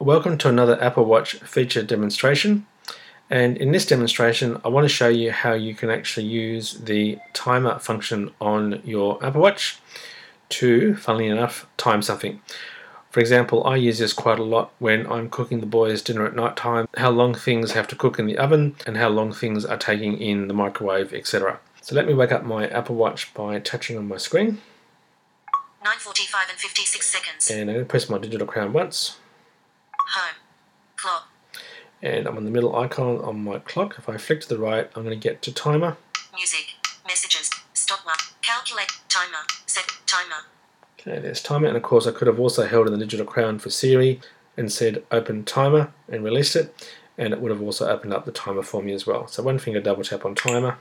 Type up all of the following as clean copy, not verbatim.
Welcome to another Apple Watch feature demonstration, and in this demonstration I want to show you how you can actually use the timer function on your Apple Watch to, funnily enough, time something. For example, I use this quite a lot when I'm cooking the boys dinner at night time, how long things have to cook in the oven and how long things are taking in the microwave, etc. So let me wake up my Apple Watch by touching on my screen. 9:45 and 56 seconds. And I'm going to press my digital crown once. Home. Clock. And I'm on the middle icon on my clock. If I flick to the right, I'm going to get to timer. Music. Messages. Stopwatch. Calculate. Timer. Set. Timer. Okay, there's timer. And of course I could have also held in the digital crown for Siri and said open timer and released it. And it would have also opened up the timer for me as well. So one finger double tap on timer.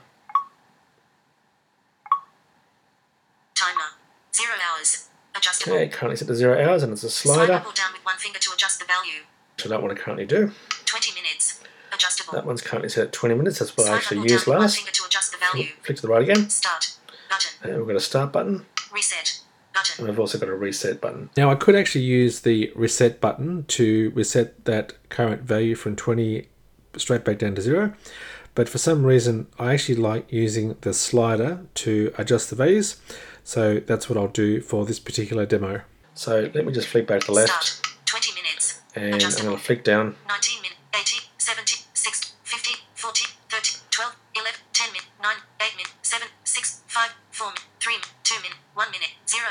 Timer. 0 hours. Adjustable. Okay, currently set to 0 hours and it's a slider. Swipe up or down with one finger to adjust the value. Which I don't want to currently do. 20 minutes. Adjustable. That one's currently set at 20 minutes. That's what I Swipe actually up or down used with one last. finger to adjust the value. Flick to the right again. Start. Button. And we've got a start button. Reset. Button. And we've also got a reset button. Now I could actually use the reset button to reset that current value from 20 straight back down to 0. But for some reason I actually like using the slider to adjust the values. So that's what I'll do for this particular demo. So let me just flick back to the left. Start. 20 minutes. And I'm going to flick down. 19 minutes. 80, 70, 60, 50, 40, 30, 12, 11, 10 minutes, 9, 8 minutes, 7, 6, 5, 4 minutes, 3 minutes, 2 minutes, 1 minute, 0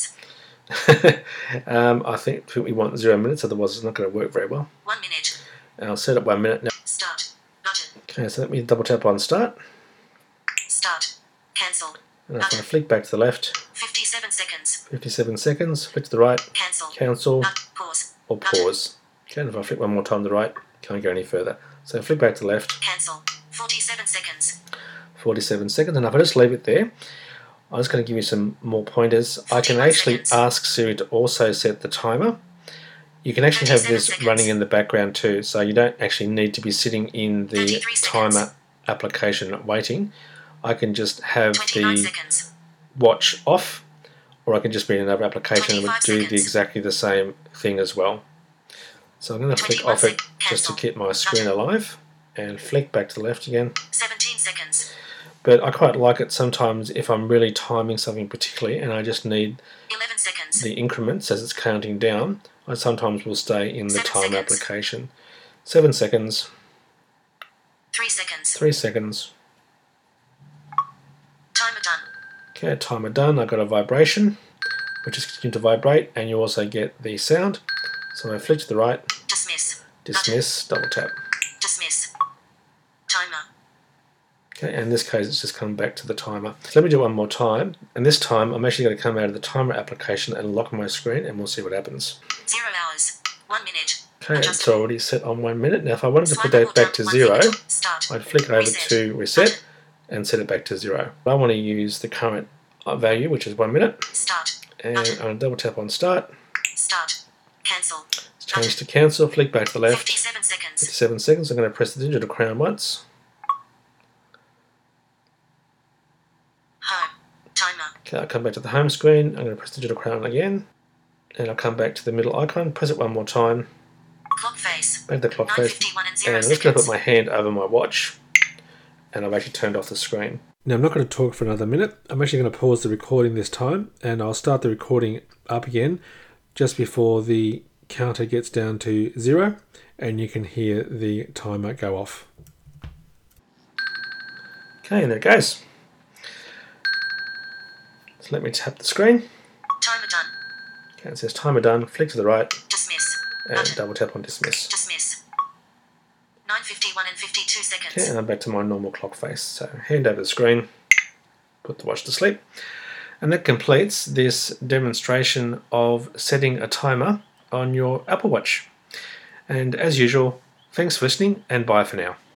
minutes. I think we want 0 minutes, otherwise it's not going to work very well. 1 minute. And I'll set it 1 minute now. Start. Button. Okay, so let me double tap on start. Start. Cancel. And if I flick back to the left, 57 seconds. 57 seconds, flick to the right, Cancel. cancel, Pause. or pause. Okay, and if I flick one more time to the right, can't go any further. So flick back to the left, Cancel. 47 seconds. 47 seconds, and if I just leave it there, I'm just going to give you some more pointers. I can 41 actually seconds. ask Siri to also set the timer. You can actually have 37 this seconds. running in the background too, so you don't actually need to be sitting in the 33 seconds. timer application waiting. I can just have 29 the seconds. watch off, or I can just be in another application and would 25 do seconds. exactly the same thing as well. So I'm going to flick 21 off it just to cancel. keep my screen alive, and flick back to the left again. 17 seconds. But I quite like it sometimes if I'm really timing something particularly and I just need 11 seconds. the increments as it's counting down. I sometimes will stay in the 7 timer seconds. application. 7 seconds, 3 seconds. 3 seconds. Timer done. Okay, timer done. I got a vibration, which is continuing to vibrate, and you also get the sound. So I flick to the right, Dismiss. dismiss, double tap. Dismiss. Timer. Okay, and in this case it's just come back to the timer. So let me do it one more time, and this time I'm actually going to come out of the timer application and lock my screen, and we'll see what happens. 0 hours. 1 minute. Okay, it's Adjustable. already set on 1 minute. Now if I wanted to put Swipe up or that back down to one 0, finger to start. I'd flick over Reset. to reset Button. and set it back to 0. I want to use the current value, which is 1 minute, Start. and Button. I'm going to double tap on start. Start. Cancel. It's changed to cancel, flick back to the left. 57 seconds. 57 seconds. I'm going to press the digital crown once. Home. Timer. Okay, I'll come back to the home screen. I'm going to press the digital crown again, and I'll come back to the middle icon, press it one more time, Clock face. back to the clock face, 9:51 and and 0 I'm just going to seconds. put my hand over my watch, and I've actually turned off the screen. Now I'm not going to talk for another minute. I'm actually going to pause the recording this time, and I'll start the recording up again just before the counter gets down to 0, and you can hear the timer go off. Okay, and there it goes. So let me tap the screen. Timer done. Okay, it says timer done. Flick to the right Dismiss. and Button. double tap on dismiss. Dismiss. 9:51 and 52 Okay, seconds. and I'm back to my normal clock face. So hand over the screen, put the watch to sleep. And that completes this demonstration of setting a timer on your Apple Watch. And as usual, thanks for listening and bye for now.